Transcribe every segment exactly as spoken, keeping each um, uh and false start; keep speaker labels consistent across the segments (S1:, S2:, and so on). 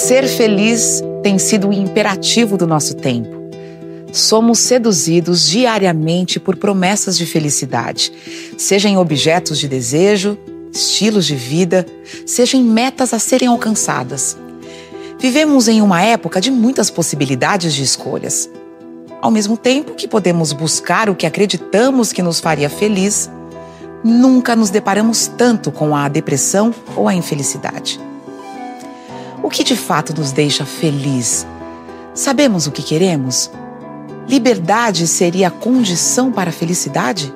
S1: Ser feliz tem sido o imperativo do nosso tempo. Somos seduzidos diariamente por promessas de felicidade, seja em objetos de desejo, estilos de vida, seja em metas a serem alcançadas. Vivemos em uma época de muitas possibilidades de escolhas. Ao mesmo tempo que podemos buscar o que acreditamos que nos faria feliz, nunca nos deparamos tanto com a depressão ou a infelicidade. O que de fato nos deixa feliz? Sabemos o que queremos? Liberdade seria a condição para a felicidade?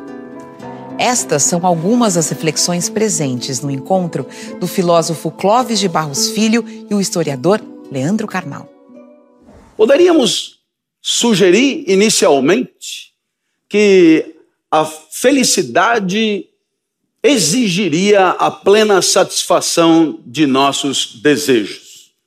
S1: Estas são algumas das reflexões presentes no encontro do filósofo Clóvis de Barros Filho e o historiador Leandro Carnal.
S2: Poderíamos sugerir inicialmente que a felicidade exigiria a plena satisfação de nossos desejos.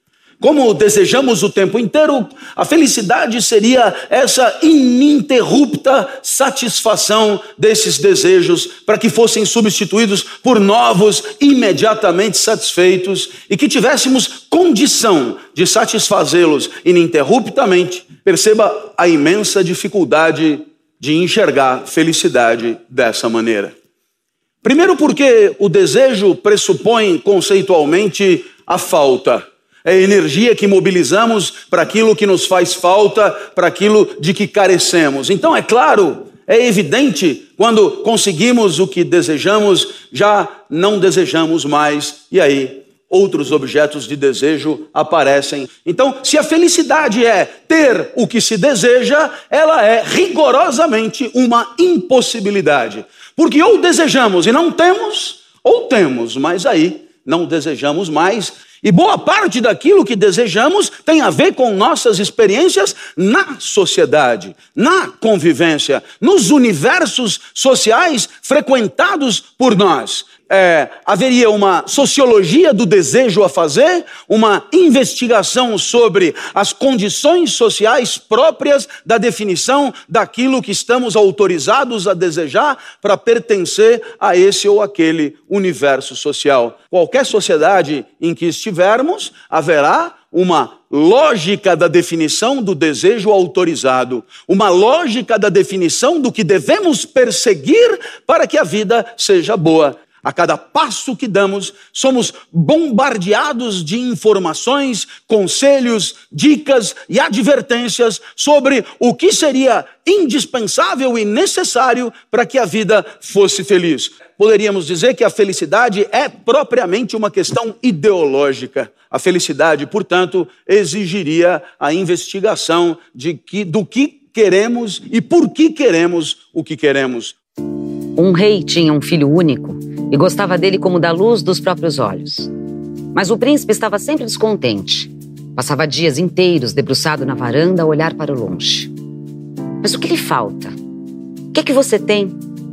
S2: Como desejamos o tempo inteiro, a felicidade seria essa ininterrupta satisfação desses desejos para que fossem substituídos por novos imediatamente satisfeitos e que tivéssemos condição de satisfazê-los ininterruptamente. Perceba a imensa dificuldade de enxergar felicidade dessa maneira. Primeiro porque o desejo pressupõe conceitualmente a falta. É a energia que mobilizamos para aquilo que nos faz falta, para aquilo de que carecemos. Então, é claro, é evidente, quando conseguimos o que desejamos, já não desejamos mais. E aí, outros objetos de desejo aparecem. Então, se a felicidade é ter o que se deseja, ela é rigorosamente uma impossibilidade. Porque ou desejamos e não temos, ou temos, mas aí não desejamos mais. E boa parte daquilo que desejamos tem a ver com nossas experiências na sociedade, na convivência, nos universos sociais frequentados por nós. É, haveria uma sociologia do desejo a fazer, uma investigação sobre as condições sociais próprias da definição daquilo que estamos autorizados a desejar para pertencer a esse ou aquele universo social. Qualquer sociedade em que estivermos, haverá uma lógica da definição do desejo autorizado, uma lógica da definição do que devemos perseguir para que a vida seja boa. A cada passo que damos, somos bombardeados de informações, conselhos, dicas e advertências sobre o que seria indispensável e necessário para que a vida fosse feliz. Poderíamos dizer que a felicidade é propriamente uma questão ideológica. A felicidade, portanto, exigiria a investigação de que, do que queremos e por que queremos o que queremos.
S3: Um rei tinha um filho único e gostava dele como da luz dos próprios olhos. Mas o príncipe estava sempre descontente. Passava dias inteiros debruçado na varanda a olhar para o longe. Mas o que lhe falta? O que é que você tem?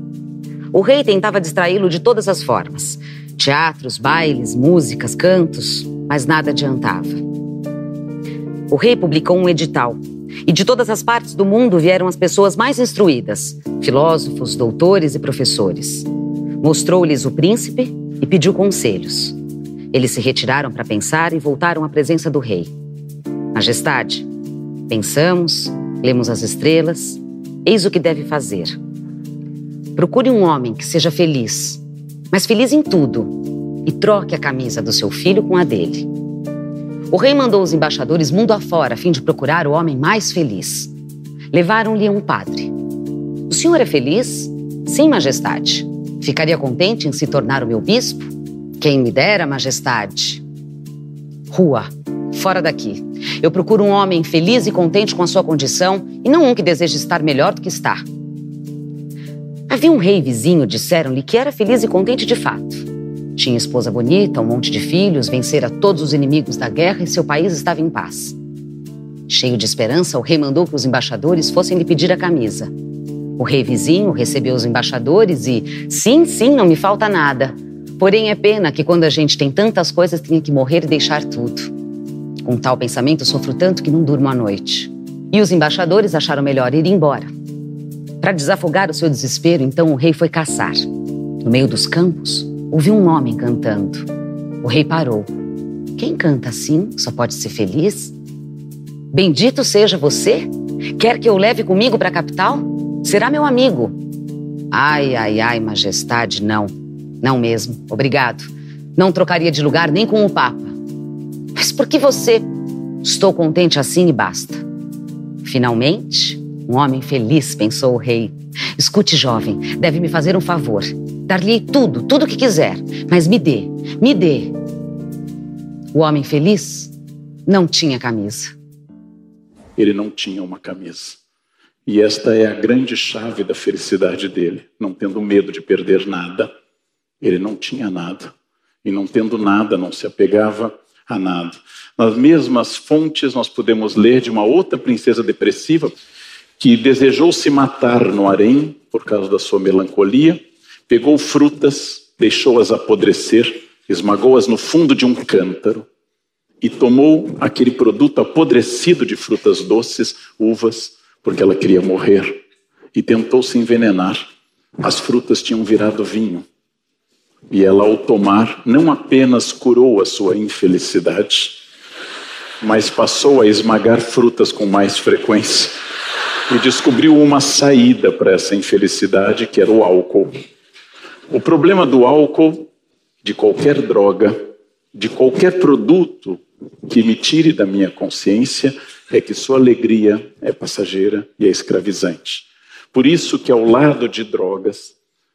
S3: O rei tentava distraí-lo de todas as formas. Teatros, bailes, músicas, cantos, mas nada adiantava. O rei publicou um edital. E de todas as partes do mundo vieram as pessoas mais instruídas, filósofos, doutores e professores. Mostrou-lhes o príncipe e pediu conselhos. Eles se retiraram para pensar e voltaram à presença do rei. Majestade, pensamos, lemos as estrelas, eis o que deve fazer. Procure um homem que seja feliz, mas feliz em tudo, e troque a camisa do seu filho com a dele. O rei mandou os embaixadores mundo afora a fim de procurar o homem mais feliz. Levaram-lhe um padre. O senhor é feliz? Sim, majestade. Ficaria contente em se tornar o meu bispo? Quem me dera, majestade. Rua, fora daqui. Eu procuro um homem feliz e contente com a sua condição e não um que deseje estar melhor do que está. Havia um rei vizinho, disseram-lhe que era feliz e contente de fato. Tinha esposa bonita, um monte de filhos, vencera todos os inimigos da guerra e seu país estava em paz. Cheio de esperança, o rei mandou que os embaixadores fossem lhe pedir a camisa. O rei vizinho recebeu os embaixadores e, sim, sim, não me falta nada. Porém, é pena que quando a gente tem tantas coisas, tenha que morrer e deixar tudo. Com tal pensamento, sofro tanto que não durmo à noite. E os embaixadores acharam melhor ir embora. Para desafogar o seu desespero, então o rei foi caçar. No meio dos campos, ouviu um homem cantando. O rei parou. Quem canta assim só pode ser feliz? Bendito seja você? Quer que eu leve comigo para a capital? Será meu amigo. Ai, ai, ai, majestade, não. Não mesmo, obrigado. Não trocaria de lugar nem com o Papa. Mas por que você? Estou contente assim e basta. Finalmente, um homem feliz, pensou o rei. Escute, jovem, deve me fazer um favor. Dar-lhe tudo, tudo o que quiser. Mas me dê, me dê. O homem feliz não tinha camisa.
S4: Ele não tinha uma camisa. E esta é a grande chave da felicidade dele. Não tendo medo de perder nada, ele não tinha nada. E não tendo nada, não se apegava a nada. Nas mesmas fontes, nós podemos ler de uma outra princesa depressiva que desejou se matar no harém por causa da sua melancolia, pegou frutas, deixou-as apodrecer, esmagou-as no fundo de um cântaro e tomou aquele produto apodrecido de frutas doces, uvas, porque ela queria morrer, e tentou se envenenar. As frutas tinham virado vinho. E ela, ao tomar, não apenas curou a sua infelicidade, mas passou a esmagar frutas com mais frequência e descobriu uma saída para essa infelicidade, que era o álcool. O problema do álcool, de qualquer droga, de qualquer produto que me tire da minha consciência, é que sua alegria é passageira e é escravizante. Por isso que ao lado de drogas,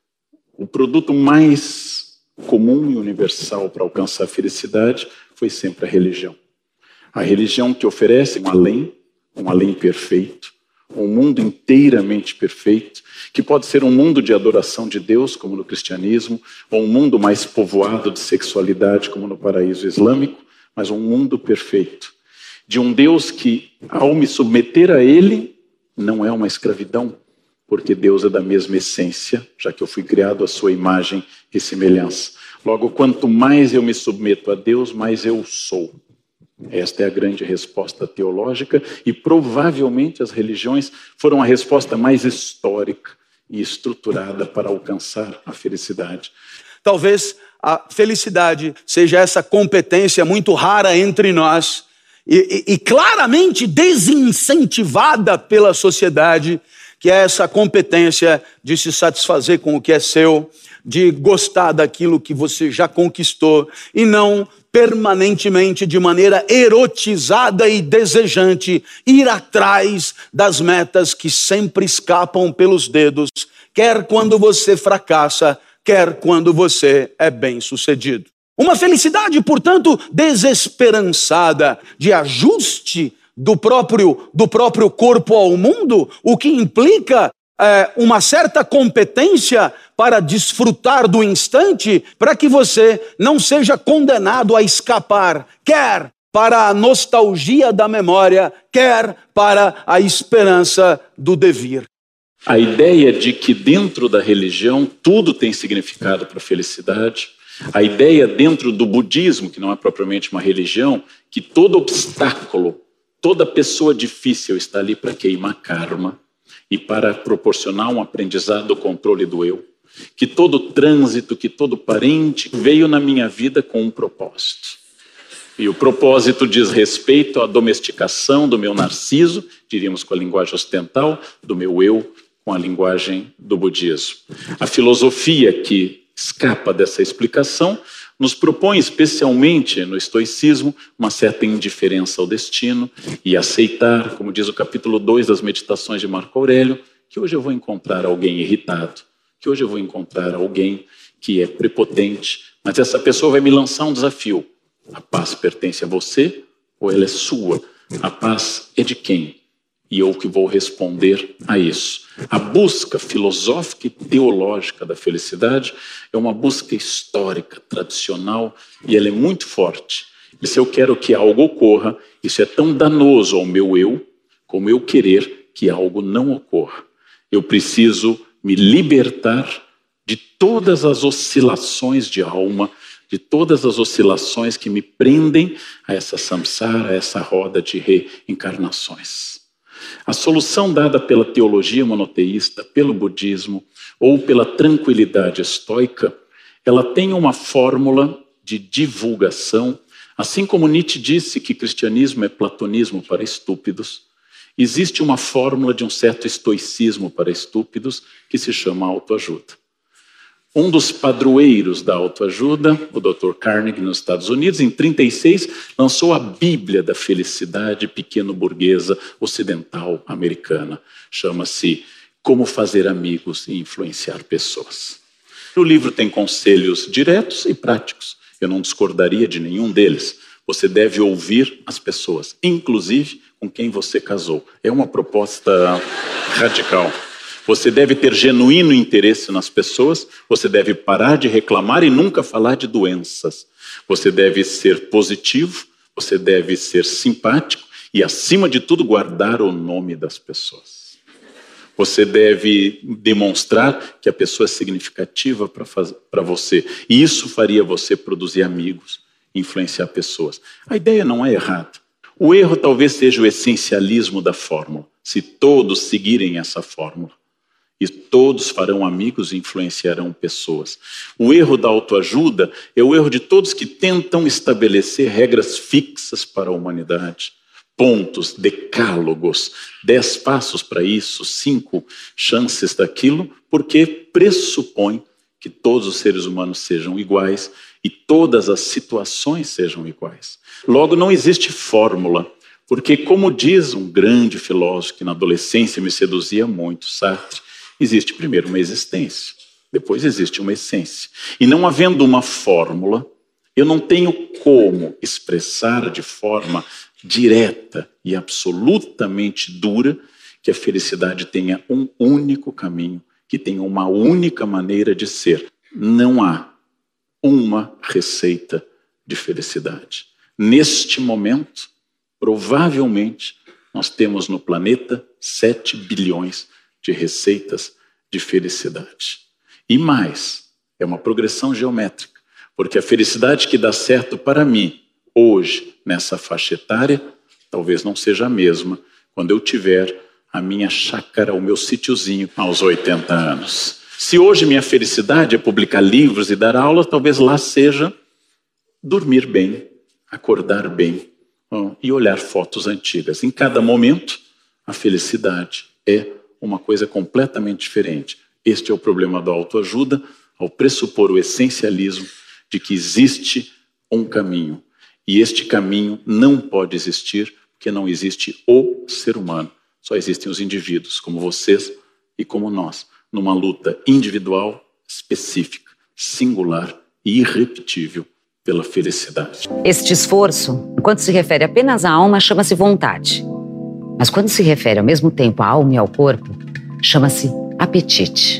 S4: o produto mais comum e universal para alcançar a felicidade foi sempre a religião. A religião que oferece um além, um além perfeito, um mundo inteiramente perfeito, que pode ser um mundo de adoração de Deus, como no cristianismo, ou um mundo mais povoado de sexualidade, como no paraíso islâmico, mas um mundo perfeito, de um Deus que, ao me submeter a Ele, não é uma escravidão, porque Deus é da mesma essência, já que eu fui criado à sua imagem e semelhança. Logo, quanto mais eu me submeto a Deus, mais eu sou. Esta é a grande resposta teológica e provavelmente as religiões foram a resposta mais histórica e estruturada para alcançar a felicidade.
S2: Talvez a felicidade seja essa competência muito rara entre nós e, e, e claramente desincentivada pela sociedade, que é essa competência de se satisfazer com o que é seu, de gostar daquilo que você já conquistou e não permanentemente, de maneira erotizada e desejante, ir atrás das metas que sempre escapam pelos dedos, quer quando você fracassa, quer quando você é bem-sucedido. Uma felicidade, portanto, desesperançada, de ajuste do próprio, do próprio corpo ao mundo, o que implica é, uma certa competência para desfrutar do instante, para que você não seja condenado a escapar, quer para a nostalgia da memória, quer para a esperança do devir.
S4: A ideia de que dentro da religião tudo tem significado para a felicidade, a ideia dentro do budismo, que não é propriamente uma religião, que todo obstáculo, toda pessoa difícil está ali para queimar karma e para proporcionar um aprendizado do controle do eu. Que todo trânsito, que todo parente veio na minha vida com um propósito. E o propósito diz respeito à domesticação do meu narciso, diríamos com a linguagem ocidental, do meu eu, com a linguagem do budismo. A filosofia que escapa dessa explicação nos propõe, especialmente no estoicismo, uma certa indiferença ao destino e aceitar, como diz o capítulo dois das Meditações de Marco Aurélio, que hoje eu vou encontrar alguém irritado, que hoje eu vou encontrar alguém que é prepotente, mas essa pessoa vai me lançar um desafio. A paz pertence a você ou ela é sua? A paz é de quem? E eu que vou responder a isso. A busca filosófica e teológica da felicidade é uma busca histórica, tradicional, e ela é muito forte. E se eu quero que algo ocorra, isso é tão danoso ao meu eu, como eu querer que algo não ocorra. Eu preciso me libertar de todas as oscilações de alma, de todas as oscilações que me prendem a essa samsara, a essa roda de reencarnações. A solução dada pela teologia monoteísta, pelo budismo ou pela tranquilidade estoica, ela tem uma fórmula de divulgação Assim como Nietzsche disse que cristianismo é platonismo para estúpidos, existe uma fórmula de um certo estoicismo para estúpidos que se chama autoajuda. Um dos padroeiros da autoajuda, o doutor Carnegie, nos Estados Unidos, em trinta e seis, lançou a Bíblia da Felicidade Pequeno-Burguesa Ocidental Americana. Chama-se Como Fazer Amigos e Influenciar Pessoas. O livro tem conselhos diretos e práticos. Eu não discordaria de nenhum deles. Você deve ouvir as pessoas, inclusive com quem você casou. É uma proposta radical. Você deve ter genuíno interesse nas pessoas, você deve parar de reclamar e nunca falar de doenças. Você deve ser positivo, você deve ser simpático e, acima de tudo, guardar o nome das pessoas. Você deve demonstrar que a pessoa é significativa para você. E isso faria você produzir amigos, influenciar pessoas. A ideia não é errada. O erro talvez seja o essencialismo da fórmula, se todos seguirem essa fórmula. E todos farão amigos e influenciarão pessoas. O erro da autoajuda é o erro de todos que tentam estabelecer regras fixas para a humanidade. Pontos, decálogos, dez passos para isso, cinco chances daquilo, porque pressupõe que todos os seres humanos sejam iguais e todas as situações sejam iguais. Logo, não existe fórmula, porque, como diz um grande filósofo que na adolescência me seduzia muito, Sartre, existe primeiro uma existência, depois existe uma essência. E não havendo uma fórmula, eu não tenho como expressar de forma direta e absolutamente dura que a felicidade tenha um único caminho, que tenha uma única maneira de ser. Não há uma receita de felicidade. Neste momento, provavelmente, nós temos no planeta sete bilhões de receitas de felicidade. E mais, é uma progressão geométrica, porque a felicidade que dá certo para mim, hoje, nessa faixa etária, talvez não seja a mesma quando eu tiver a minha chácara, o meu sítiozinho, aos oitenta anos. Se hoje minha felicidade é publicar livros e dar aula, talvez lá seja dormir bem, acordar bem e olhar fotos antigas. Em cada momento, a felicidade é uma coisa completamente diferente. Este é o problema da autoajuda, ao pressupor o essencialismo de que existe um caminho. E este caminho não pode existir porque não existe o ser humano. Só existem os indivíduos, como vocês e como nós, numa luta individual, específica, singular e irrepetível pela felicidade.
S3: Este esforço, enquanto se refere apenas à alma, chama-se vontade. Mas quando se refere ao mesmo tempo à alma e ao corpo, chama-se apetite.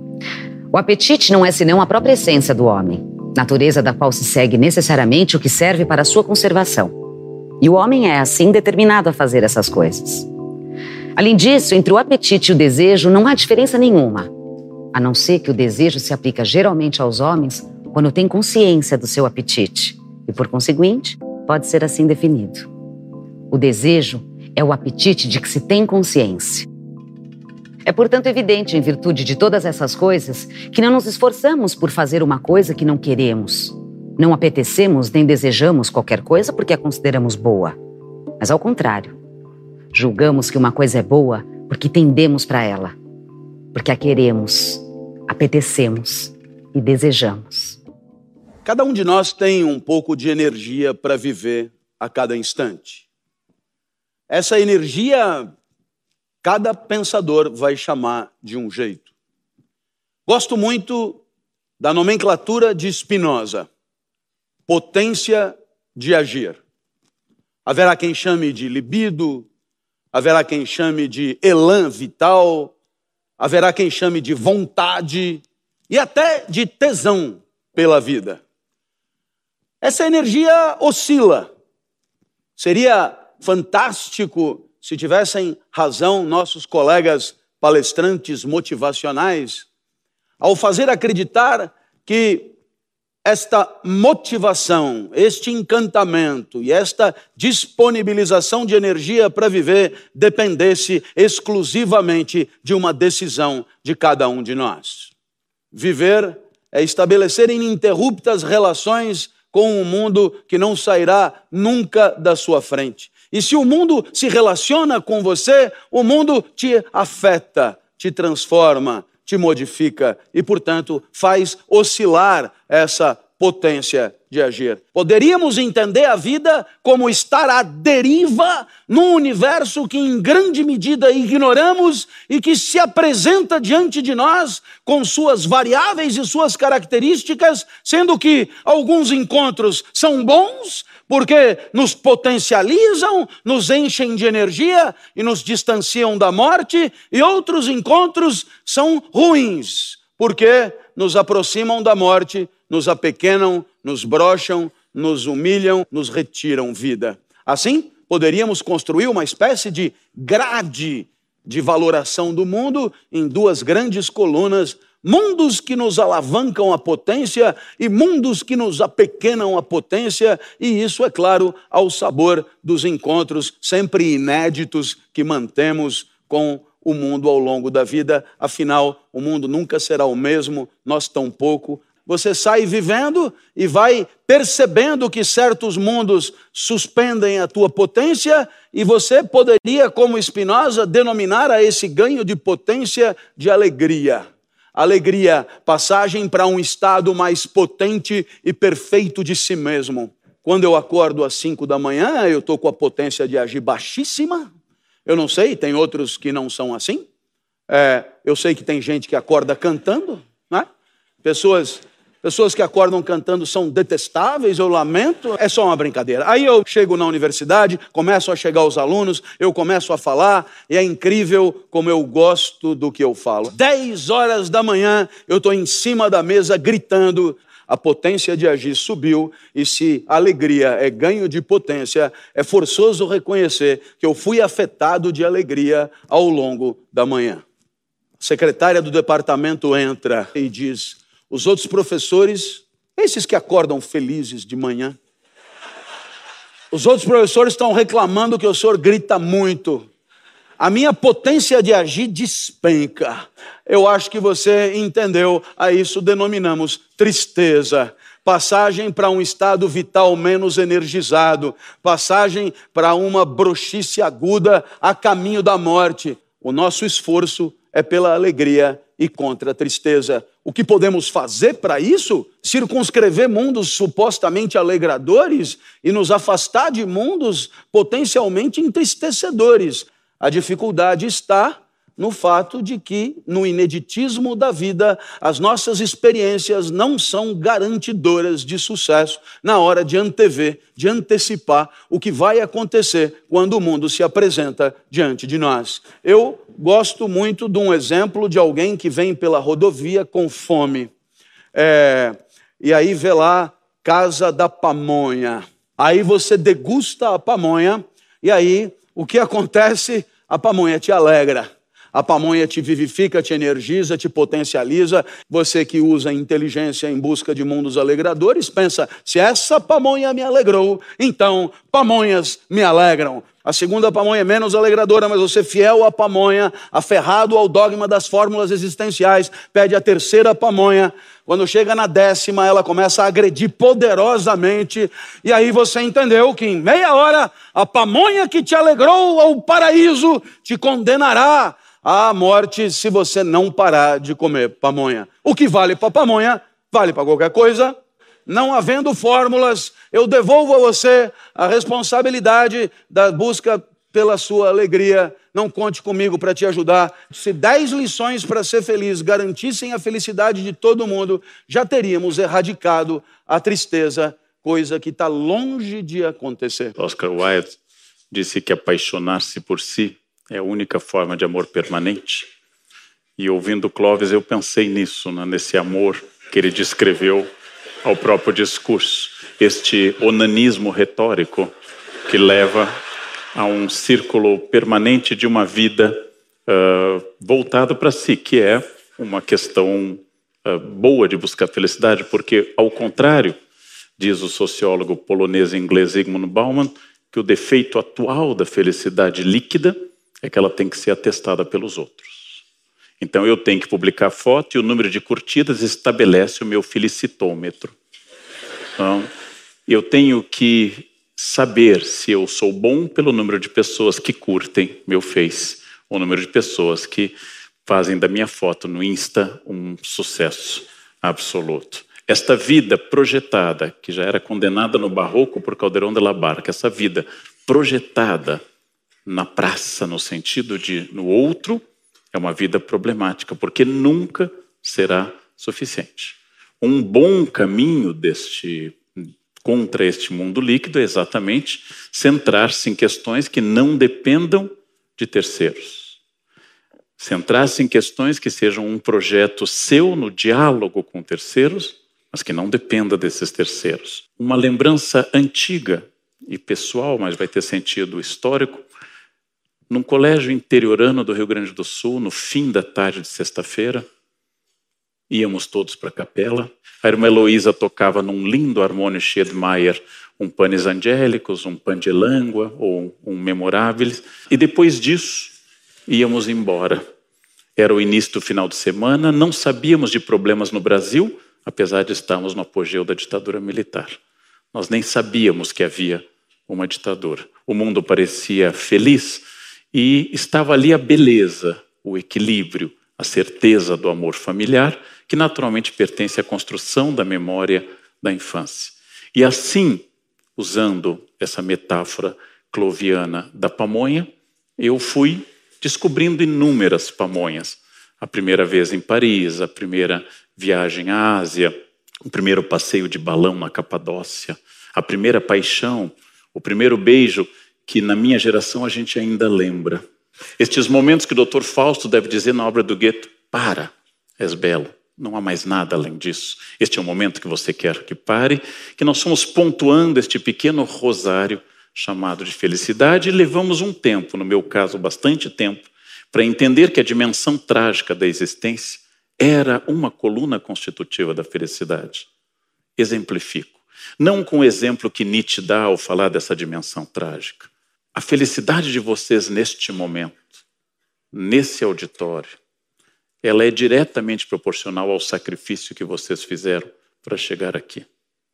S3: O apetite não é senão a própria essência do homem, natureza da qual se segue necessariamente o que serve para a sua conservação. E o homem é, assim, determinado a fazer essas coisas. Além disso, entre o apetite e o desejo não há diferença nenhuma, a não ser que o desejo se aplica geralmente aos homens quando tem consciência do seu apetite e, por conseguinte, pode ser assim definido. O desejo é o apetite de que se tem consciência. É, portanto, evidente, em virtude de todas essas coisas, que não nos esforçamos por fazer uma coisa que não queremos. Não apetecemos nem desejamos qualquer coisa porque a consideramos boa. Mas, ao contrário, julgamos que uma coisa é boa porque tendemos para ela, porque a queremos, apetecemos e desejamos.
S2: Cada um de nós tem um pouco de energia para viver a cada instante. Essa energia, cada pensador vai chamar de um jeito. Gosto muito da nomenclatura de Spinoza, potência de agir. Haverá quem chame de libido, haverá quem chame de elan vital, haverá quem chame de vontade e até de tesão pela vida. Essa energia oscila. Seria fantástico se tivessem razão nossos colegas palestrantes motivacionais ao fazer acreditar que esta motivação, este encantamento e esta disponibilização de energia para viver dependesse exclusivamente de uma decisão de cada um de nós. Viver é estabelecer ininterruptas relações com um mundo que não sairá nunca da sua frente. E se o mundo se relaciona com você, o mundo te afeta, te transforma, te modifica e, portanto, faz oscilar essa potência de agir. Poderíamos entender a vida como estar à deriva num universo que em grande medida ignoramos e que se apresenta diante de nós com suas variáveis e suas características, sendo que alguns encontros são bons porque nos potencializam, nos enchem de energia e nos distanciam da morte, e outros encontros são ruins porque nos aproximam da morte, nos apequenam, nos brocham, nos humilham, nos retiram vida. Assim, poderíamos construir uma espécie de grade de valoração do mundo em duas grandes colunas, mundos que nos alavancam a potência e mundos que nos apequenam a potência, e isso, é claro, ao sabor dos encontros sempre inéditos que mantemos com o mundo ao longo da vida. Afinal, o mundo nunca será o mesmo, nós tampouco. Você sai vivendo e vai percebendo que certos mundos suspendem a tua potência, e você poderia, como Spinoza, denominar a esse ganho de potência de alegria. Alegria, passagem para um estado mais potente e perfeito de si mesmo. Quando eu acordo às cinco da manhã, eu estou com a potência de agir baixíssima. Eu não sei, tem outros que não são assim. É, eu sei que tem gente que acorda cantando, né? Pessoas... Pessoas que acordam cantando são detestáveis, eu lamento, é só uma brincadeira. Aí eu chego na universidade, começam a chegar os alunos, eu começo a falar, e é incrível como eu gosto do que eu falo. Dez horas da manhã, eu estou em cima da mesa gritando, a potência de agir subiu, e se alegria é ganho de potência, é forçoso reconhecer que eu fui afetado de alegria ao longo da manhã. A secretária do departamento entra e diz: os outros professores, esses que acordam felizes de manhã, os outros professores estão reclamando que o senhor grita muito. A minha potência de agir despenca. Eu acho que você entendeu. A isso denominamos tristeza. Passagem para um estado vital menos energizado. Passagem para uma broxice aguda a caminho da morte. O nosso esforço é pela alegria e contra a tristeza. O que podemos fazer para isso? Circunscrever mundos supostamente alegradores e nos afastar de mundos potencialmente entristecedores. A dificuldade está no fato de que, no ineditismo da vida, as nossas experiências não são garantidoras de sucesso na hora de antever, de antecipar o que vai acontecer quando o mundo se apresenta diante de nós. Eu gosto muito de um exemplo de alguém que vem pela rodovia com fome. É, e aí vê lá Casa da Pamonha. Aí você degusta a pamonha e aí o que acontece? A pamonha te alegra. A pamonha te vivifica, te energiza, te potencializa. Você que usa a inteligência em busca de mundos alegradores, pensa, se essa pamonha me alegrou, então pamonhas me alegram. A segunda pamonha é menos alegradora, mas você, fiel à pamonha, aferrado ao dogma das fórmulas existenciais, pede a terceira pamonha. Quando chega na décima, ela começa a agredir poderosamente. E aí você entendeu que em meia hora, a pamonha que te alegrou ao paraíso te condenará à morte se você não parar de comer pamonha. O que vale para pamonha, vale para qualquer coisa. Não havendo fórmulas, eu devolvo a você a responsabilidade da busca pela sua alegria. Não conte comigo para te ajudar. Se dez lições para ser feliz garantissem a felicidade de todo mundo, já teríamos erradicado a tristeza, coisa que está longe de acontecer.
S4: Oscar Wilde disse que apaixonar-se por si é a única forma de amor permanente. E ouvindo Clóvis, eu pensei nisso, né, nesse amor que ele descreveu ao próprio discurso. Este onanismo retórico que leva a um círculo permanente de uma vida uh, voltada para si, que é uma questão uh, boa de buscar felicidade, porque, ao contrário, diz o sociólogo polonês e inglês Zygmunt Bauman, que o defeito atual da felicidade líquida é que ela tem que ser atestada pelos outros. Então eu tenho que publicar foto e o número de curtidas estabelece o meu felicitômetro. Então, Eu tenho que saber se eu sou bom pelo número de pessoas que curtem meu Face, ou o número de pessoas que fazem da minha foto no Insta um sucesso absoluto. Esta vida projetada, que já era condenada no barroco por Calderón de la Barca, essa vida projetada na praça, no sentido de no outro, é uma vida problemática, porque nunca será suficiente. Um bom caminho deste, contra este mundo líquido é exatamente centrar-se em questões que não dependam de terceiros. Centrar-se em questões que sejam um projeto seu no diálogo com terceiros, mas que não dependa desses terceiros. Uma lembrança antiga e pessoal, mas vai ter sentido histórico, num colégio interiorano do Rio Grande do Sul, no fim da tarde de sexta-feira, íamos todos para a capela. A irmã Heloísa tocava num lindo harmônio Schiedmeier um Panis Angélicos, um Pan de Langua ou um Memoráveis. E depois disso, íamos embora. Era o início do final de semana, não sabíamos de problemas no Brasil, apesar de estarmos no apogeu da ditadura militar. Nós nem sabíamos que havia uma ditadura. O mundo parecia feliz e estava ali a beleza, o equilíbrio, a certeza do amor familiar, que naturalmente pertence à construção da memória da infância. E assim, usando essa metáfora cloviana da pamonha, eu fui descobrindo inúmeras pamonhas. A primeira vez em Paris, a primeira viagem à Ásia, o primeiro passeio de balão na Capadócia, a primeira paixão, o primeiro beijo que na minha geração a gente ainda lembra. Estes momentos que o doutor Fausto deve dizer na obra do Goethe, para, és belo, não há mais nada além disso. Este é o momento que você quer que pare, que nós fomos pontuando este pequeno rosário chamado de felicidade e levamos um tempo, no meu caso bastante tempo, para entender que a dimensão trágica da existência era uma coluna constitutiva da felicidade. Exemplifico. Não com o exemplo que Nietzsche dá ao falar dessa dimensão trágica. A felicidade de vocês neste momento, nesse auditório, ela é diretamente proporcional ao sacrifício que vocês fizeram para chegar aqui.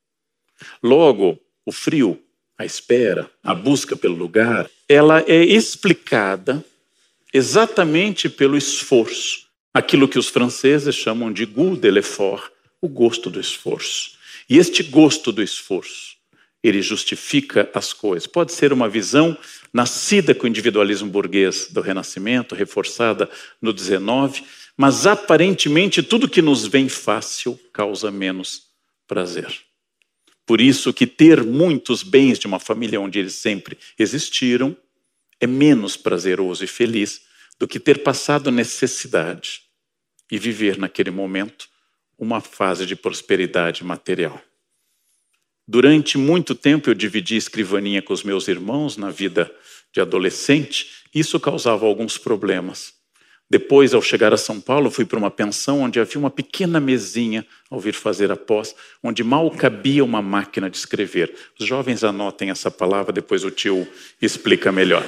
S4: Logo, o frio, a espera, a busca pelo lugar, ela é explicada exatamente pelo esforço. Aquilo que os franceses chamam de goût de l'effort, o gosto do esforço. E este gosto do esforço, ele justifica as coisas. Pode ser uma visão nascida com o individualismo burguês do Renascimento, reforçada no dezenove, mas aparentemente tudo que nos vem fácil causa menos prazer. Por isso que ter muitos bens de uma família onde eles sempre existiram é menos prazeroso e feliz do que ter passado necessidade e viver naquele momento uma fase de prosperidade material. Durante muito tempo eu dividi escrivaninha com os meus irmãos na vida de adolescente, e isso causava alguns problemas. Depois, ao chegar a São Paulo, fui para uma pensão onde havia uma pequena mesinha ao vir fazer a pós, onde mal cabia uma máquina de escrever. Os jovens anotem essa palavra, depois o tio explica melhor.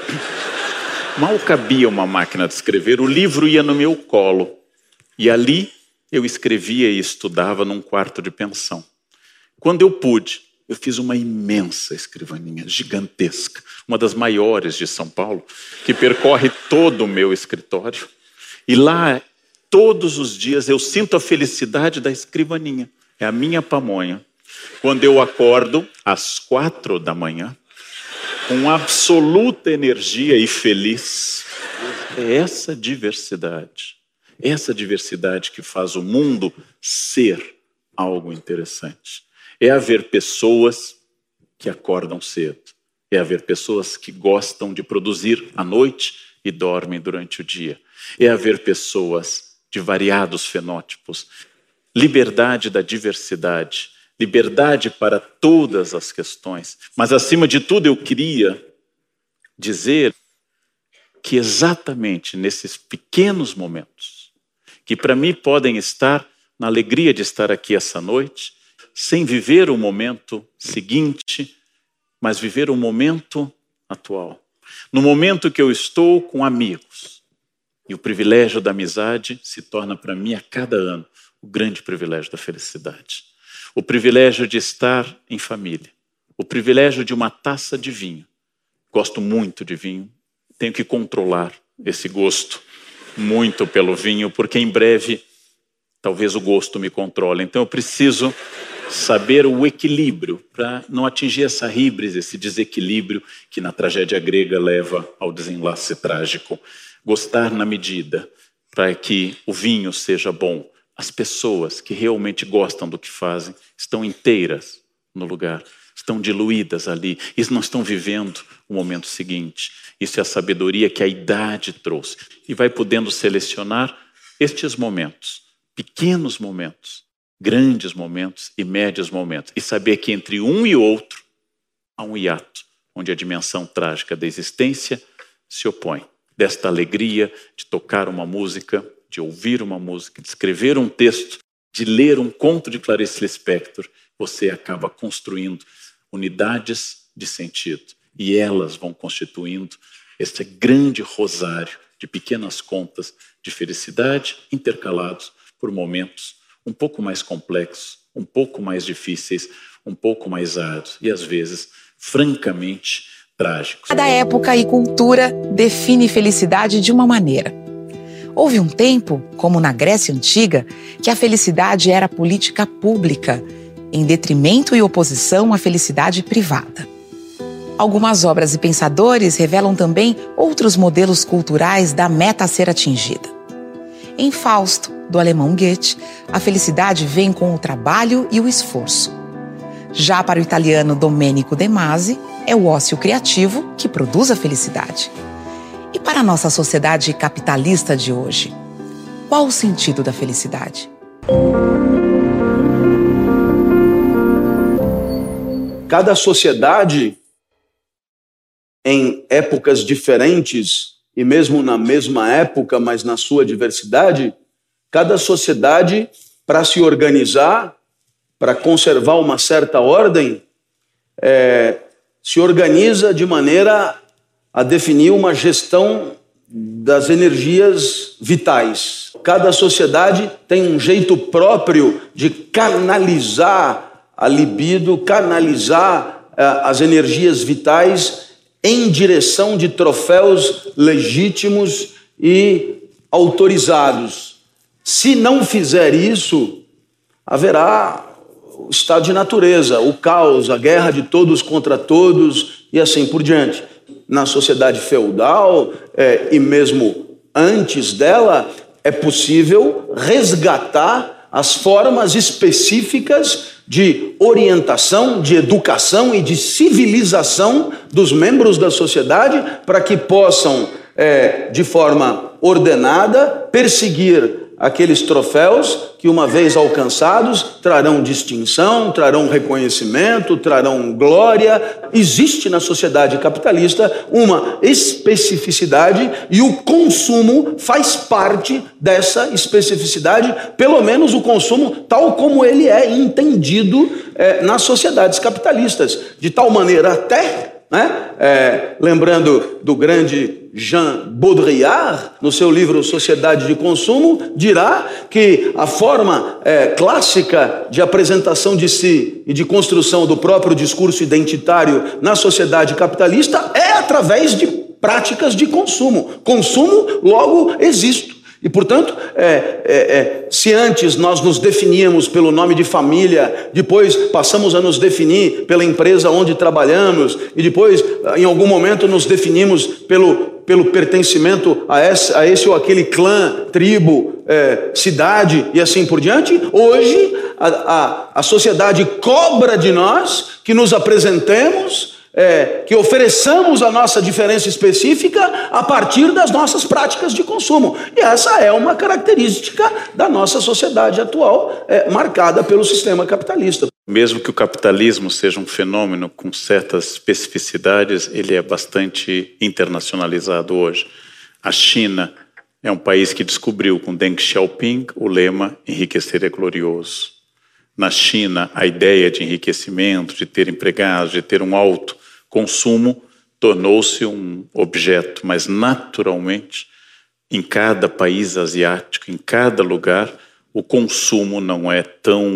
S4: Mal cabia uma máquina de escrever, o livro ia no meu colo. E ali eu escrevia e estudava num quarto de pensão. Quando eu pude, eu fiz uma imensa escrivaninha, gigantesca, uma das maiores de São Paulo, que percorre todo o meu escritório. E lá, todos os dias, eu sinto a felicidade da escrivaninha. É a minha pamonha. Quando eu acordo, às quatro da manhã, com absoluta energia e feliz, é essa diversidade. Essa diversidade que faz o mundo ser algo interessante. É haver pessoas que acordam cedo. É haver pessoas que gostam de produzir à noite e dormem durante o dia. É haver pessoas de variados fenótipos. Liberdade da diversidade. Liberdade para todas as questões. Mas, acima de tudo, eu queria dizer que exatamente nesses pequenos momentos, que para mim podem estar na alegria de estar aqui essa noite, sem viver o momento seguinte, mas viver o momento atual. No momento que eu estou com amigos. E o privilégio da amizade se torna para mim a cada ano o grande privilégio da felicidade. O privilégio de estar em família. o privilégio de uma taça de vinho. Gosto muito de vinho, tenho que controlar esse gosto muito pelo vinho, porque em breve talvez o gosto me controle. Então eu preciso saber o equilíbrio para não atingir essa híbris, esse desequilíbrio que na tragédia grega leva ao desenlace trágico. Gostar na medida para que o vinho seja bom. As pessoas que realmente gostam do que fazem estão inteiras no lugar, estão diluídas ali e não estão vivendo o momento seguinte. Isso é a sabedoria que a idade trouxe. E vai podendo selecionar estes momentos, pequenos momentos, grandes momentos e médios momentos. E saber que entre um e outro há um hiato, onde a dimensão trágica da existência se opõe. Desta alegria de tocar uma música, de ouvir uma música, de escrever um texto, de ler um conto de Clarice Lispector, você acaba construindo unidades de sentido. E elas vão constituindo esse grande rosário de pequenas contas de felicidade intercalados por momentos um pouco mais complexos, um pouco mais difíceis, um pouco mais árduos e às vezes, francamente, trágicos.
S1: Cada época e cultura define felicidade de uma maneira. Houve um tempo, como na Grécia Antiga, que a felicidade era política pública, em detrimento e oposição à felicidade privada. Algumas obras e pensadores revelam também outros modelos culturais da meta a ser atingida. Em Fausto, do alemão Goethe, a felicidade vem com o trabalho e o esforço. Já para o italiano Domenico De Masi, é o ócio criativo que produz a felicidade. E para a nossa sociedade capitalista de hoje, qual o sentido da felicidade?
S2: Cada sociedade, em épocas diferentes, e mesmo na mesma época, mas na sua diversidade, cada sociedade, para se organizar, para conservar uma certa ordem, é, se organiza de maneira a definir uma gestão das energias vitais. Cada sociedade tem um jeito próprio de canalizar a libido, canalizar uh, as energias vitais em direção de troféus legítimos e autorizados. Se não fizer isso, haverá o estado de natureza, o caos, a guerra de todos contra todos e assim por diante. Na sociedade feudal, é, e mesmo antes dela, é possível resgatar as formas específicas de orientação, de educação e de civilização dos membros da sociedade para que possam, é, de forma ordenada, perseguir aqueles troféus que, uma vez alcançados, trarão distinção, trarão reconhecimento, trarão glória. Existe na sociedade capitalista uma especificidade e o consumo faz parte dessa especificidade, pelo menos o consumo tal como ele é entendido é, nas sociedades capitalistas, de tal maneira até... Né? É, lembrando do grande Jean Baudrillard, no seu livro Sociedade de Consumo, dirá que a forma é, clássica de apresentação de si e de construção do próprio discurso identitário na sociedade capitalista é através de práticas de consumo. Consumo, logo existo. E, portanto, é, é, é, se antes nós nos definíamos pelo nome de família, depois passamos a nos definir pela empresa onde trabalhamos, e depois, em algum momento, nos definimos pelo, pelo pertencimento a esse, a esse ou aquele clã, tribo, é, cidade e assim por diante, hoje a, a, a sociedade cobra de nós que nos apresentemos, É, que ofereçamos a nossa diferença específica a partir das nossas práticas de consumo. E essa é uma característica da nossa sociedade atual, é, marcada pelo sistema capitalista.
S4: Mesmo que o capitalismo seja um fenômeno com certas especificidades, ele é bastante internacionalizado hoje. A China é um país que descobriu com Deng Xiaoping o lema "enriquecer é glorioso". Na China, a ideia de enriquecimento, de ter empregados, de ter um alto consumo, tornou-se um objeto, mas naturalmente, em cada país asiático, em cada lugar, o consumo não é tão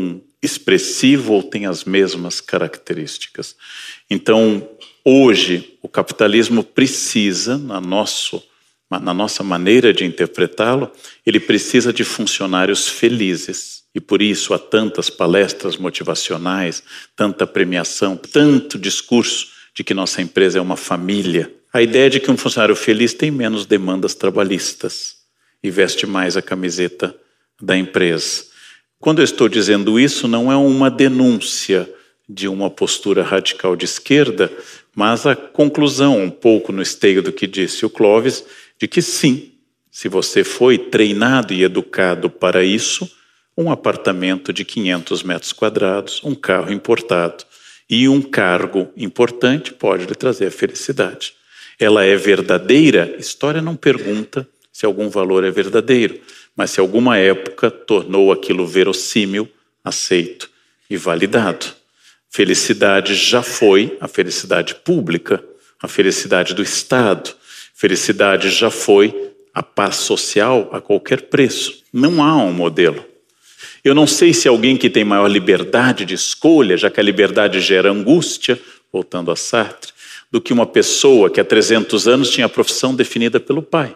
S4: expressivo ou tem as mesmas características. Então, hoje, o capitalismo precisa, na, nosso, na nossa maneira de interpretá-lo, ele precisa de funcionários felizes. E por isso há tantas palestras motivacionais, tanta premiação, tanto discurso de que nossa empresa é uma família. A ideia de que um funcionário feliz tem menos demandas trabalhistas e veste mais a camiseta da empresa. Quando eu estou dizendo isso, não é uma denúncia de uma postura radical de esquerda, mas a conclusão, um pouco no esteio do que disse o Clóvis, de que sim, se você foi treinado e educado para isso, um apartamento de quinhentos metros quadrados, um carro importado e um cargo importante pode lhe trazer a felicidade. Ela é verdadeira? História não pergunta se algum valor é verdadeiro, mas se alguma época tornou aquilo verossímil, aceito e validado. Felicidade já foi a felicidade pública, a felicidade do Estado. Felicidade já foi a paz social a qualquer preço. Não há um modelo. Eu não sei se alguém que tem maior liberdade de escolha, já que a liberdade gera angústia, voltando a Sartre, do que uma pessoa que há trezentos anos tinha a profissão definida pelo pai.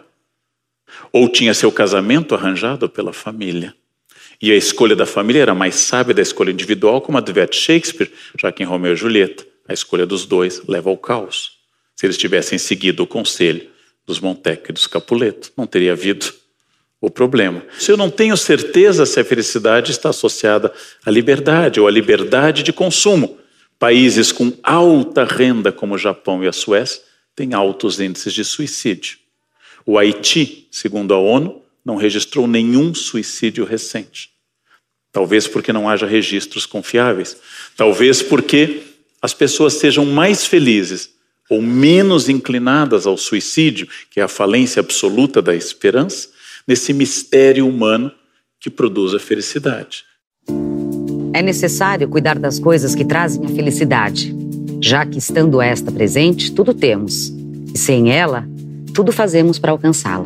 S4: Ou tinha seu casamento arranjado pela família. E a escolha da família era mais sábia da escolha individual, como adverte Shakespeare, já que em Romeu e Julieta, a escolha dos dois leva ao caos. Se eles tivessem seguido o conselho dos Montecchi e dos Capuleto, não teria havido o problema. Se eu não tenho certeza se a felicidade está associada à liberdade ou à liberdade de consumo, países com alta renda como o Japão e a Suécia têm altos índices de suicídio. O Haiti, segundo a ONU, não registrou nenhum suicídio recente. Talvez porque não haja registros confiáveis. Talvez porque as pessoas sejam mais felizes ou menos inclinadas ao suicídio, que é a falência absoluta da esperança, nesse mistério humano que produz a felicidade.
S3: É necessário cuidar das coisas que trazem a felicidade, já que, estando esta presente, tudo temos, e sem ela, tudo fazemos para alcançá-la.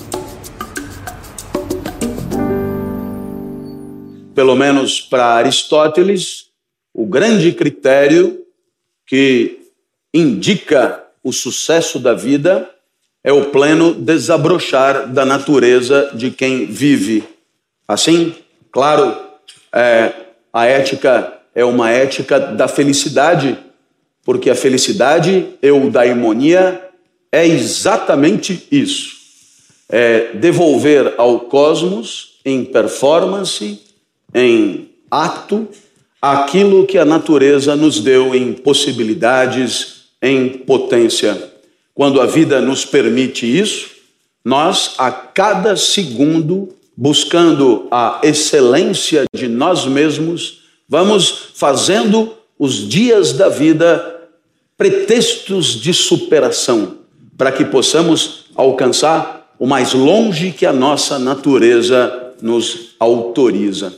S2: Pelo menos para Aristóteles, o grande critério que indica o sucesso da vida é o pleno desabrochar da natureza de quem vive. Assim, claro, é, a ética é uma ética da felicidade, porque a felicidade, eudaimonia, é exatamente isso. É devolver ao cosmos, em performance, em ato, aquilo que a natureza nos deu em possibilidades, em potência. Quando a vida nos permite isso, nós, a cada segundo, buscando a excelência de nós mesmos, vamos fazendo os dias da vida pretextos de superação, para que possamos alcançar o mais longe que a nossa natureza nos autoriza.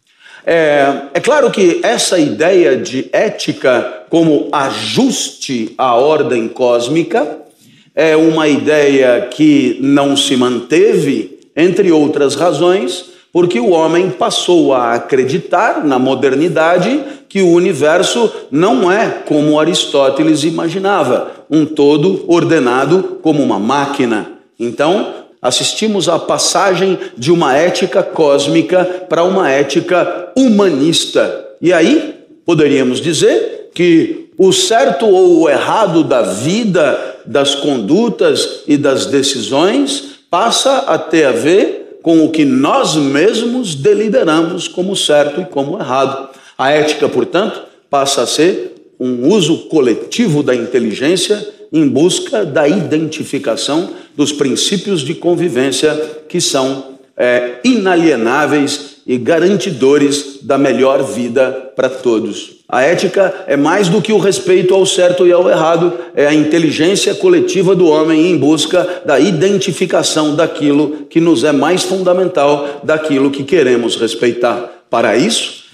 S2: É, é claro que essa ideia de ética como ajuste à ordem cósmica é uma ideia que não se manteve, entre outras razões, porque o homem passou a acreditar na modernidade que o universo não é como Aristóteles imaginava, um todo ordenado como uma máquina. Então, assistimos à passagem de uma ética cósmica para uma ética humanista. E aí, poderíamos dizer que o certo ou o errado da vida, das condutas e das decisões passa a ter a ver com o que nós mesmos deliberamos como certo e como errado. A ética, portanto, passa a ser um uso coletivo da inteligência em busca da identificação dos princípios de convivência que são é, inalienáveis e garantidores da melhor vida para todos. A ética é mais do que o respeito ao certo e ao errado, é a inteligência coletiva do homem em busca da identificação daquilo que nos é mais fundamental, daquilo que queremos respeitar. Para isso,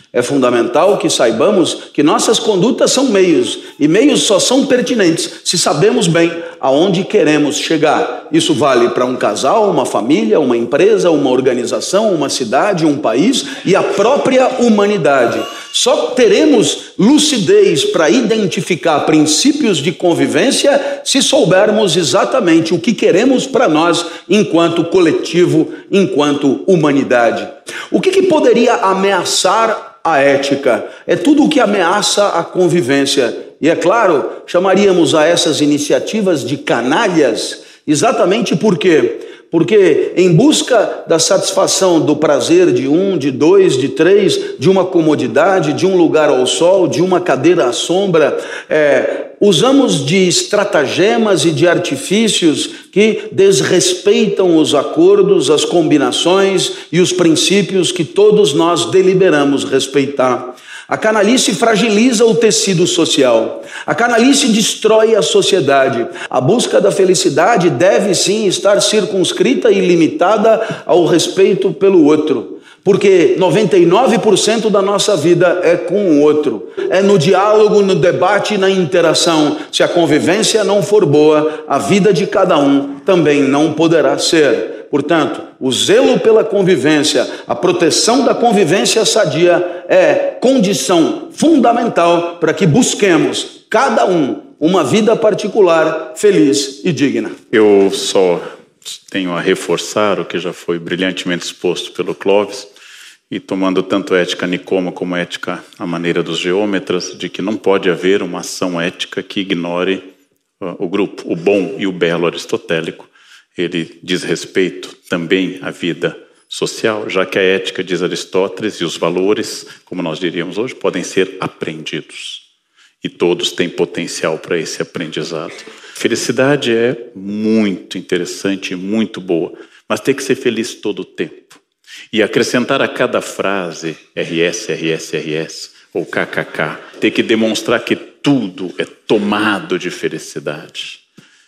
S2: É fundamental que saibamos que nossas condutas são meios, e meios só são pertinentes se sabemos bem aonde queremos chegar. Isso vale para um casal, uma família, uma empresa, uma organização, uma cidade, um país e a própria humanidade. Só teremos lucidez para identificar princípios de convivência se soubermos exatamente o que queremos para nós enquanto coletivo, enquanto humanidade. O que, que poderia ameaçar a ética? É tudo o que ameaça a convivência. E é claro, chamaríamos a essas iniciativas de canalhas, exatamente por quê? Porque em busca da satisfação do prazer de um, de dois, de três, de uma comodidade, de um lugar ao sol, de uma cadeira à sombra, é, usamos de estratagemas e de artifícios que desrespeitam os acordos, as combinações e os princípios que todos nós deliberamos respeitar. A canalice fragiliza o tecido social. A canalice destrói a sociedade. A busca da felicidade deve sim estar circunscrita e limitada ao respeito pelo outro. Porque noventa e nove por cento da nossa vida é com o outro. É no diálogo, no debate e na interação. Se a convivência não for boa, a vida de cada um também não poderá ser. Portanto, o zelo pela convivência, a proteção da convivência sadia é condição fundamental para que busquemos, cada um, uma vida particular, feliz e digna.
S4: Eu só tenho a reforçar o que já foi brilhantemente exposto pelo Clóvis, e tomando tanto ética Nicoma como ética à maneira dos geômetras, de que não pode haver uma ação ética que ignore uh, o grupo, o bom e o belo aristotélico. Ele diz respeito também à vida social, já que a ética, diz Aristóteles, e os valores, como nós diríamos hoje, podem ser aprendidos. E todos têm potencial para esse aprendizado. Felicidade é muito interessante e muito boa, mas tem que ser feliz todo o tempo. E acrescentar a cada frase R S, R S, R S ou K K K, ter que demonstrar que tudo é tomado de felicidade.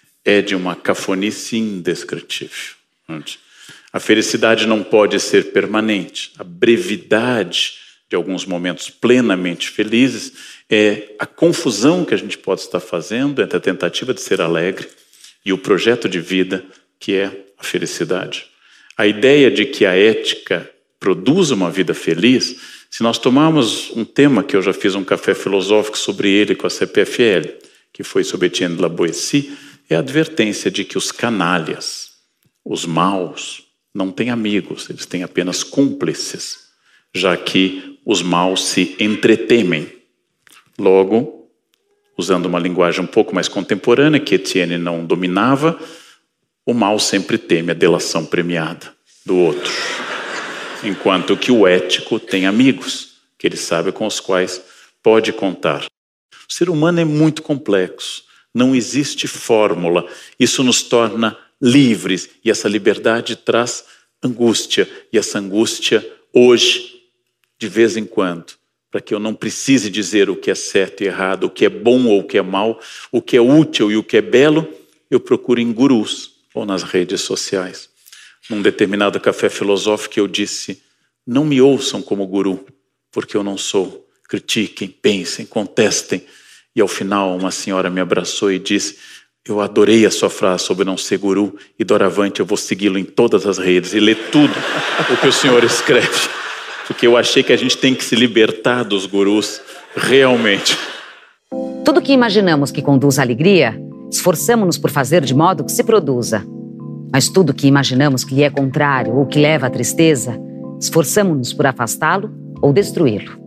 S4: É de uma cafonice indescritível. A felicidade não pode ser permanente. A brevidade de alguns momentos plenamente felizes é a confusão que a gente pode estar fazendo entre a tentativa de ser alegre e o projeto de vida que é a felicidade. A ideia de que a ética produz uma vida feliz, se nós tomarmos um tema que eu já fiz um café filosófico sobre ele com a C P F L, que foi sobre Etienne de la Boétie, é a advertência de que os canalhas, os maus, não têm amigos, eles têm apenas cúmplices, já que os maus se entretemem. Logo, usando uma linguagem um pouco mais contemporânea, que Etienne não dominava, o mal sempre teme a delação premiada do outro, enquanto que o ético tem amigos, que ele sabe com os quais pode contar. O ser humano é muito complexo. Não existe fórmula. Isso nos torna livres e essa liberdade traz angústia. E essa angústia, hoje, de vez em quando, para que eu não precise dizer o que é certo e errado, o que é bom ou o que é mal, o que é útil e o que é belo, eu procuro em gurus ou nas redes sociais. Num determinado café filosófico eu disse, não me ouçam como guru, porque eu não sou. Critiquem, pensem, contestem. E ao final uma senhora me abraçou e disse, eu adorei a sua frase sobre não ser guru e doravante eu vou segui-lo em todas as redes e ler tudo o que o senhor escreve. Porque eu achei que a gente tem que se libertar dos gurus realmente.
S3: Tudo que imaginamos que conduz à alegria, esforçamo-nos por fazer de modo que se produza. Mas tudo que imaginamos que lhe é contrário ou que leva à tristeza, esforçamo-nos por afastá-lo ou destruí-lo.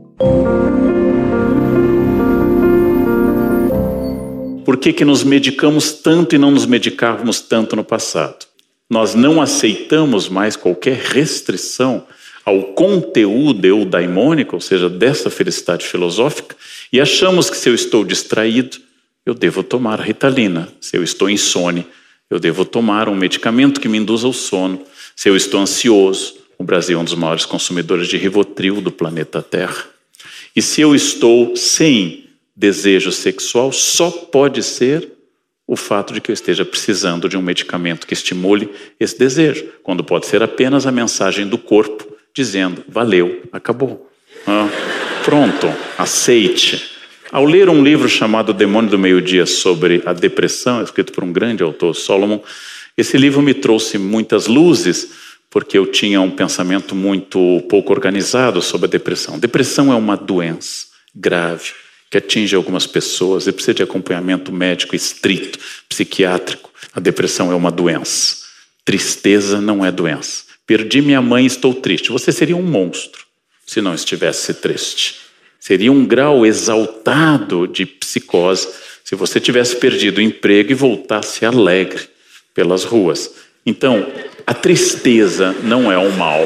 S4: Por que que nos medicamos tanto e não nos medicávamos tanto no passado? Nós não aceitamos mais qualquer restrição ao conteúdo eudaimônico, ou seja, dessa felicidade filosófica, e achamos que se eu estou distraído, eu devo tomar Ritalina. Se eu estou insone, eu devo tomar um medicamento que me induza ao sono. Se eu estou ansioso, o Brasil é um dos maiores consumidores de Rivotril do planeta Terra. E se eu estou sem desejo sexual, só pode ser o fato de que eu esteja precisando de um medicamento que estimule esse desejo, quando pode ser apenas a mensagem do corpo dizendo, valeu, acabou. Ah. Pronto, aceite. Ao ler um livro chamado O Demônio do Meio-Dia sobre a depressão, escrito por um grande autor, Solomon, esse livro me trouxe muitas luzes, porque eu tinha um pensamento muito pouco organizado sobre a depressão. Depressão é uma doença grave, que atinge algumas pessoas e precisa de acompanhamento médico estrito, psiquiátrico. A depressão é uma doença. Tristeza não é doença. Perdi minha mãe e estou triste. Você seria um monstro se não estivesse triste. Seria um grau exaltado de psicose se você tivesse perdido o emprego e voltasse alegre pelas ruas. Então, a tristeza não é um mal.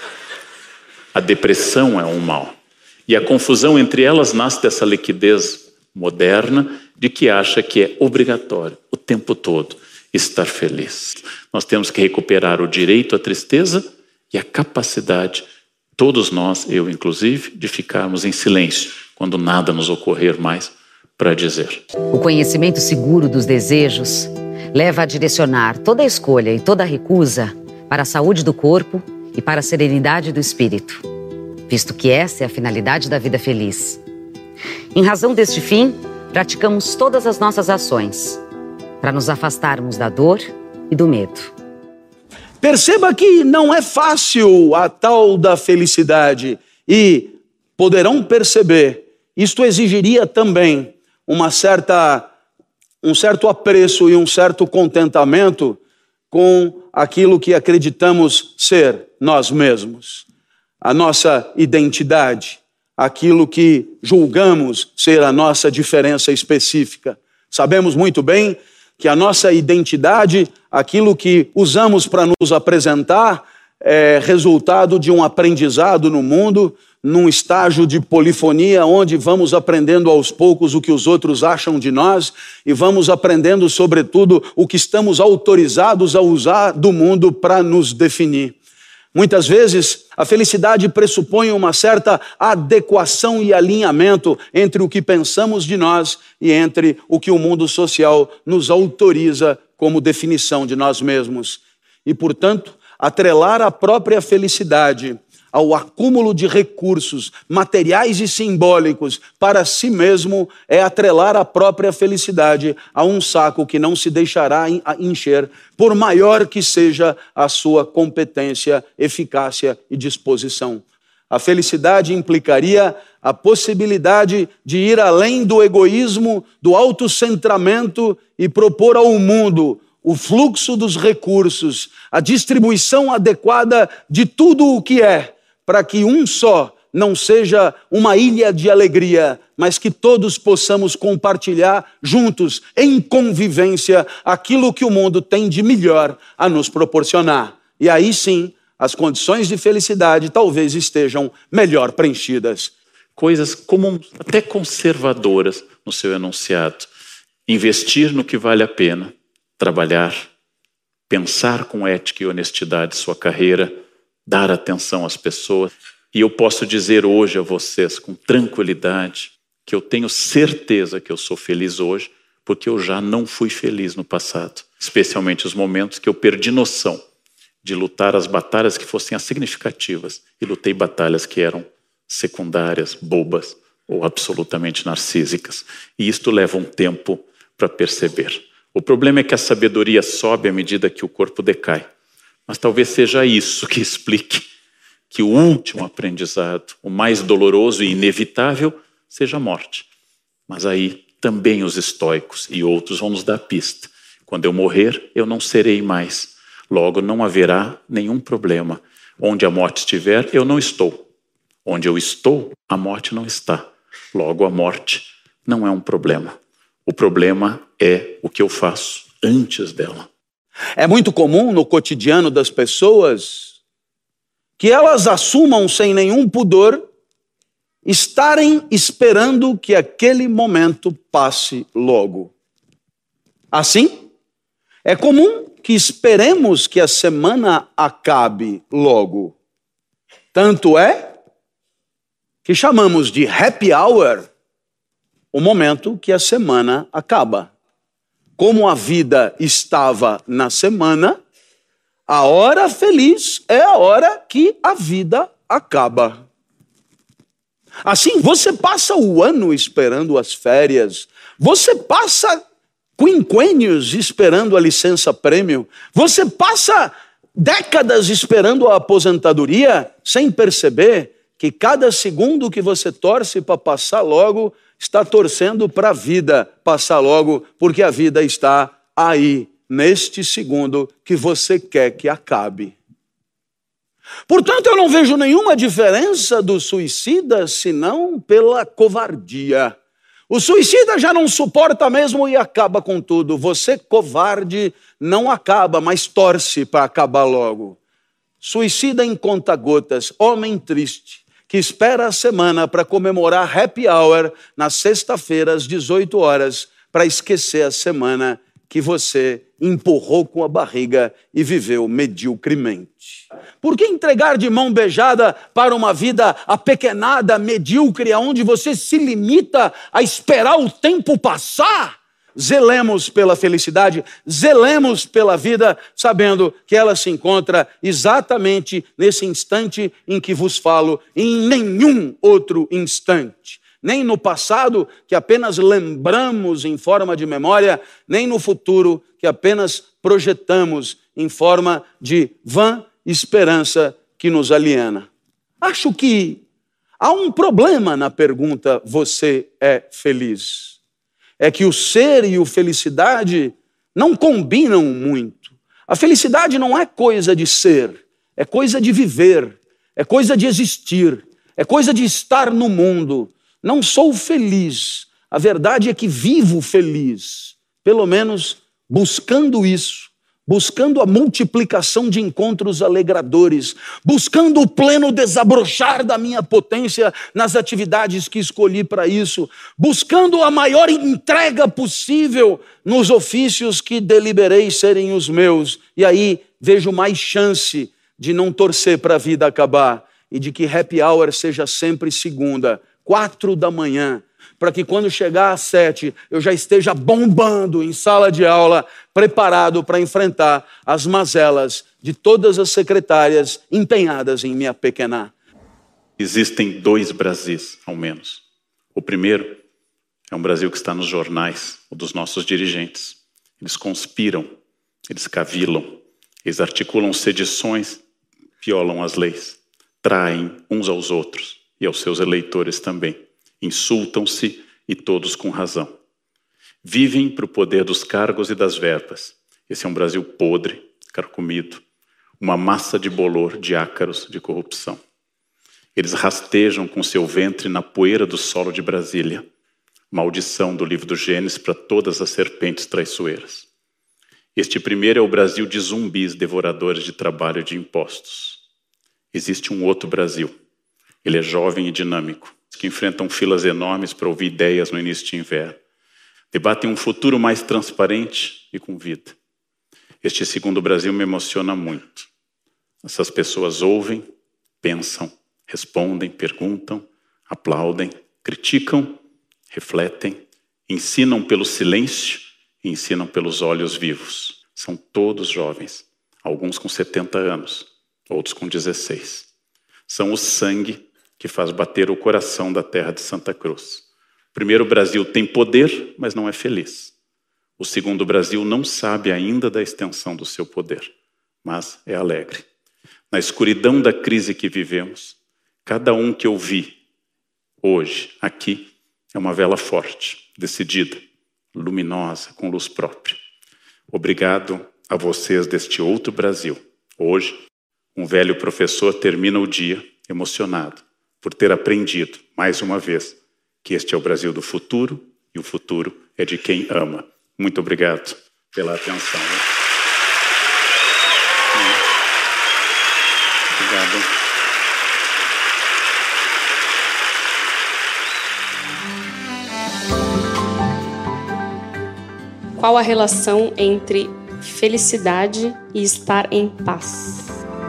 S4: A depressão é um mal. E a confusão entre elas nasce dessa liquidez moderna de que acha que é obrigatório o tempo todo estar feliz. Nós temos que recuperar o direito à tristeza e a capacidade, todos nós, eu inclusive, de ficarmos em silêncio quando nada nos ocorrer mais para dizer.
S3: O conhecimento seguro dos desejos leva a direcionar toda a escolha e toda a recusa para a saúde do corpo e para a serenidade do espírito, visto que essa é a finalidade da vida feliz. Em razão deste fim, praticamos todas as nossas ações para nos afastarmos da dor e do medo.
S2: Perceba que não é fácil a tal da felicidade e poderão perceber, isto exigiria também uma certa, um certo apreço e um certo contentamento com aquilo que acreditamos ser nós mesmos, a nossa identidade, aquilo que julgamos ser a nossa diferença específica. Sabemos muito bem que a nossa identidade, aquilo que usamos para nos apresentar, é resultado de um aprendizado no mundo, num estágio de polifonia, onde vamos aprendendo aos poucos o que os outros acham de nós e vamos aprendendo, sobretudo, o que estamos autorizados a usar do mundo para nos definir. Muitas vezes, a felicidade pressupõe uma certa adequação e alinhamento entre o que pensamos de nós e entre o que o mundo social nos autoriza como definição de nós mesmos. E, portanto, atrelar a própria felicidade ao acúmulo de recursos materiais e simbólicos para si mesmo é atrelar a própria felicidade a um saco que não se deixará encher, por maior que seja a sua competência, eficácia e disposição. A felicidade implicaria a possibilidade de ir além do egoísmo, do autocentramento e propor ao mundo o fluxo dos recursos, a distribuição adequada de tudo o que é, para que um só não seja uma ilha de alegria, mas que todos possamos compartilhar juntos, em convivência, aquilo que o mundo tem de melhor a nos proporcionar. E aí sim, as condições de felicidade talvez estejam melhor preenchidas.
S4: Coisas comuns, até conservadoras no seu enunciado. Investir no que vale a pena, trabalhar, pensar com ética e honestidade sua carreira, dar atenção às pessoas. E eu posso dizer hoje a vocês com tranquilidade que eu tenho certeza que eu sou feliz hoje porque eu já não fui feliz no passado. Especialmente os momentos que eu perdi noção de lutar as batalhas que fossem as significativas e lutei batalhas que eram secundárias, bobas ou absolutamente narcísicas. E isto leva um tempo para perceber. O problema é que a sabedoria sobe à medida que o corpo decai. Mas talvez seja isso que explique que o último aprendizado, o mais doloroso e inevitável, seja a morte. Mas aí também os estoicos e outros vão nos dar pista. Quando eu morrer, eu não serei mais. Logo, não haverá nenhum problema. Onde a morte estiver, eu não estou. Onde eu estou, a morte não está. Logo, a morte não é um problema. O problema é o que eu faço antes dela.
S2: É muito comum no cotidiano das pessoas que elas assumam sem nenhum pudor estarem esperando que aquele momento passe logo. Assim, é comum que esperemos que a semana acabe logo. Tanto é que chamamos de happy hour o momento que a semana acaba. Como a vida estava na semana, a hora feliz é a hora que a vida acaba. Assim, você passa o ano esperando as férias, você passa quinquênios esperando a licença-prêmio, você passa décadas esperando a aposentadoria, sem perceber que cada segundo que você torce para passar logo, está torcendo para a vida passar logo, porque a vida está aí, neste segundo que você quer que acabe. Portanto, eu não vejo nenhuma diferença do suicida, senão pela covardia. O suicida já não suporta mesmo e acaba com tudo. Você, covarde, não acaba, mas torce para acabar logo. Suicida em conta-gotas, homem triste, que espera a semana para comemorar happy hour na sexta-feira às dezoito horas, para esquecer a semana que você empurrou com a barriga e viveu mediocremente. Por que entregar de mão beijada para uma vida apequenada, medíocre, onde você se limita a esperar o tempo passar? Zelemos pela felicidade, zelemos pela vida, sabendo que ela se encontra exatamente nesse instante em que vos falo, em nenhum outro instante. Nem no passado, que apenas lembramos em forma de memória, nem no futuro, que apenas projetamos em forma de vã esperança que nos aliena. Acho que há um problema na pergunta: você é feliz? É que o ser e o felicidade não combinam muito. A felicidade não é coisa de ser, é coisa de viver, é coisa de existir, é coisa de estar no mundo. Não sou feliz, a verdade é que vivo feliz, pelo menos buscando isso, buscando a multiplicação de encontros alegradores, buscando o pleno desabrochar da minha potência nas atividades que escolhi para isso, buscando a maior entrega possível nos ofícios que deliberei serem os meus. E aí vejo mais chance de não torcer para a vida acabar e de que happy hour seja sempre segunda, quatro da manhã, para que quando chegar às sete eu já esteja bombando em sala de aula, preparado para enfrentar as mazelas de todas as secretárias empenhadas em me apequenar.
S4: Existem dois Brasis, ao menos. O primeiro é um Brasil que está nos jornais, o dos nossos dirigentes. Eles conspiram, eles cavilam, eles articulam sedições, violam as leis, traem uns aos outros e aos seus eleitores também. Insultam-se e todos com razão. Vivem para o poder dos cargos e das verbas. Esse é um Brasil podre, carcomido, uma massa de bolor, de ácaros, de corrupção. Eles rastejam com seu ventre na poeira do solo de Brasília. Maldição do livro do Gênesis para todas as serpentes traiçoeiras. Este primeiro é o Brasil de zumbis devoradores de trabalho e de impostos. Existe um outro Brasil. Ele é jovem e dinâmico, que enfrentam filas enormes para ouvir ideias no início de inverno. Debatem um futuro mais transparente e com vida. Este segundo Brasil me emociona muito. Essas pessoas ouvem, pensam, respondem, perguntam, aplaudem, criticam, refletem, ensinam pelo silêncio e ensinam pelos olhos vivos. São todos jovens, alguns com setenta anos, outros com dezesseis. São o sangue que faz bater o coração da terra de Santa Cruz. O primeiro Brasil tem poder, mas não é feliz. O segundo Brasil não sabe ainda da extensão do seu poder, mas é alegre. Na escuridão da crise que vivemos, cada um que eu vi hoje, aqui, é uma vela forte, decidida, luminosa, com luz própria. Obrigado a vocês deste outro Brasil. Hoje, um velho professor termina o dia emocionado por ter aprendido, mais uma vez, que este é o Brasil do futuro e o futuro é de quem ama. Muito obrigado pela atenção. Obrigado.
S5: Qual a relação entre felicidade e estar em paz?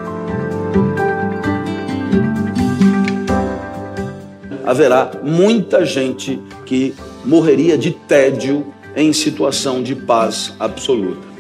S2: Haverá muita gente que morreria de tédio em situação de paz absoluta.